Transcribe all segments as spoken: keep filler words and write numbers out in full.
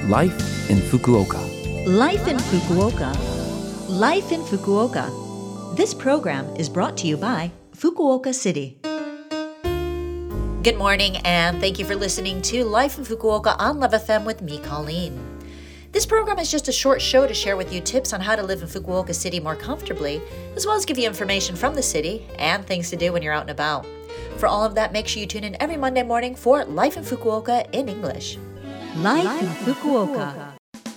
Life in Fukuoka. Life in Fukuoka. Life in Fukuoka. This program is brought to you by Fukuoka City. Good morning, and thank you for listening to Life in Fukuoka on Love F M with me, Colleen. This program is just a short show to share with you tips on how to live in Fukuoka City more comfortably, as well as give you information from the city and things to do when you're out and about. For all of that, make sure you tune in every Monday morning for Life in Fukuoka in English. Life in Fukuoka.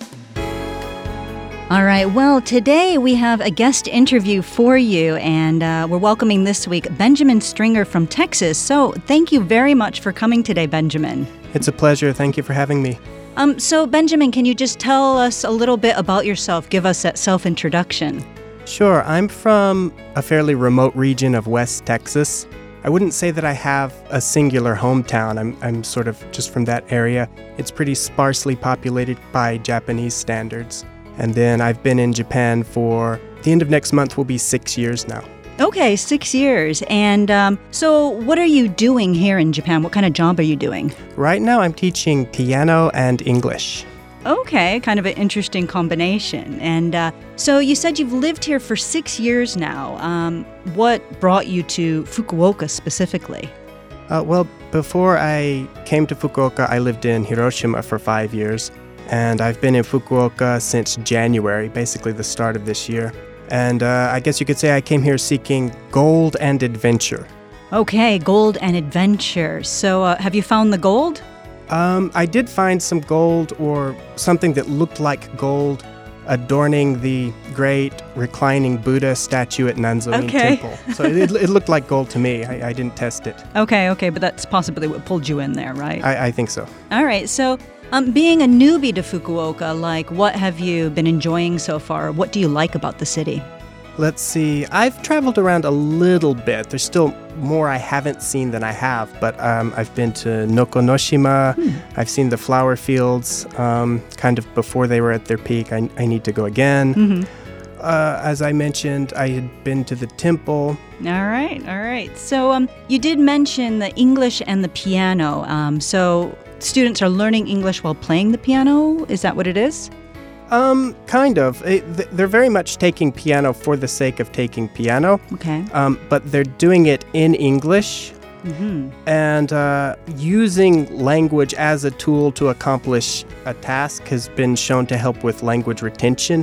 All right, well, today we have a guest interview for you, and uh, we're welcoming this week Benjamin Stringer from Texas. So thank you very much for coming today, Benjamin. It's a pleasure. Thank you for having me. Um, so, Benjamin, can you just tell us a little bit about yourself? Give us that self-introduction. Sure. I'm from a fairly remote region of West Texas. I wouldn't say that I have a singular hometown. I'm, I'm sort of just from that area. It's pretty sparsely populated by Japanese standards. And then I've been in Japan for, the end of next month will be six years now. Okay, six years. And um, so what are you doing here in Japan? What kind of job are you doing? Right now I'm teaching piano and English. Okay, kind of an interesting combination. And uh, so you said you've lived here for six years now. Um, what brought you to Fukuoka specifically? Uh, well, before I came to Fukuoka, I lived in Hiroshima for five years. And I've been in Fukuoka since January, basically the start of this year. And uh, I guess you could say I came here seeking gold and adventure. Okay, gold and adventure. So uh, have you found the gold? Um, I did find some gold, or something that looked like gold, adorning the great reclining Buddha statue at Nanzoin okay. Temple. So it, it looked like gold to me. I, I didn't test it. Okay, okay, but that's possibly what pulled you in there, right? I, I think so. All right, so um, being a newbie to Fukuoka, like what have you been enjoying so far? What do you like about the city? Let's see. I've traveled around a little bit. There's still more I haven't seen than I have, but um, I've been to Nokonoshima. Hmm. I've seen the flower fields um, kind of before they were at their peak. I, I need to go again. Mm-hmm. Uh, as I mentioned, I had been to the temple. All right, all right. So um, you did mention the English and the piano. Um, so students are learning English while playing the piano? Is that what it is? Um, kind of. It, they're very much taking piano for the sake of taking piano. Okay. Um, but they're doing it in English mm-hmm. and uh, using language as a tool to accomplish a task has been shown to help with language retention.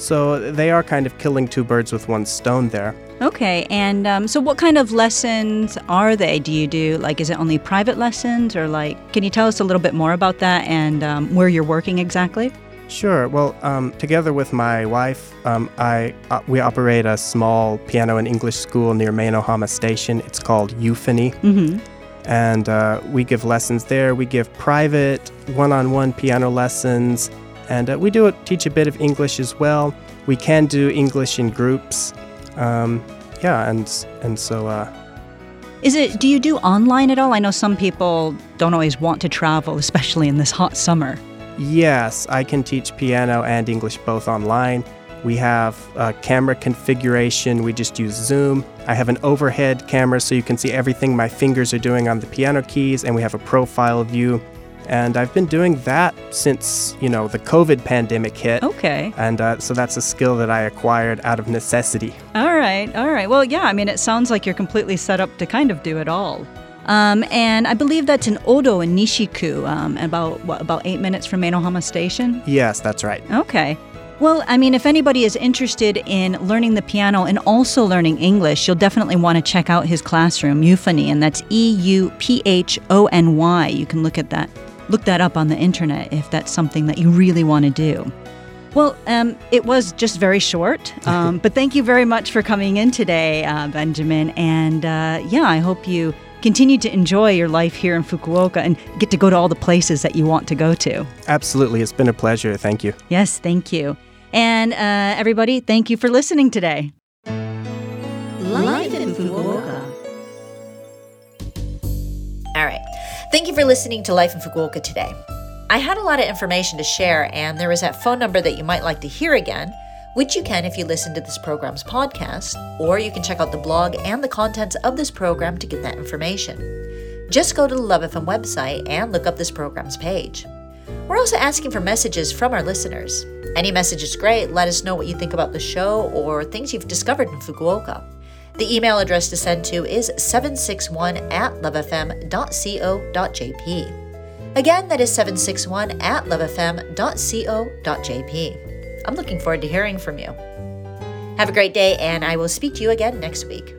So they are kind of killing two birds with one stone there. Okay, and um, so what kind of lessons are they? Do you do, like, is it only private lessons, or like, can you tell us a little bit more about that and um, where you're working exactly? Sure. Well, um, together with my wife, um, I uh, we operate a small piano and English school near Meinohama Station. It's called Euphony. Mm-hmm. And uh, we give lessons there. We give private, one-on-one piano lessons. And uh, we do teach a bit of English as well. We can do English in groups. Um, yeah, and and so... Uh, Is it? Do you do online at all? I know some people don't always want to travel, especially in this hot summer. Yes, I can teach piano and English both online. We have a camera configuration. We just use Zoom. I have an overhead camera so you can see everything my fingers are doing on the piano keys, and we have a profile view. And I've been doing that since, you know, the COVID pandemic hit. Okay. And uh, so that's a skill that I acquired out of necessity. All right, all right. Well, yeah, I mean, it sounds like you're completely set up to kind of do it all. Um, and I believe that's in Odo in Nishiku, um, about, what, about eight minutes from Meinohama Station? Yes, that's right. Okay. Well, I mean, if anybody is interested in learning the piano and also learning English, you'll definitely want to check out his classroom, Euphony, and that's E U P H O N Y. You can look at that, look that up on the internet if that's something that you really want to do. Well, um, it was just very short, um, but thank you very much for coming in today, uh, Benjamin. And uh, yeah, I hope you continue to enjoy your life here in Fukuoka and get to go to all the places that you want to go to. Absolutely. It's been a pleasure. Thank you. Yes, thank you. And uh, everybody, thank you for listening today. Life in Fukuoka. All right. Thank you for listening to Life in Fukuoka today. I had a lot of information to share, and there is that phone number that you might like to hear again, which you can if you listen to this program's podcast, or you can check out the blog and the contents of this program to get that information. Just go to the Love F M website and look up this program's page. We're also asking for messages from our listeners. Any message is great. Let us know what you think about the show or things you've discovered in Fukuoka. The email address to send to is seven six one at love f m dot co dot j p. Again, that is seven six one at love f m dot co dot j p. I'm looking forward to hearing from you. Have a great day, and I will speak to you again next week.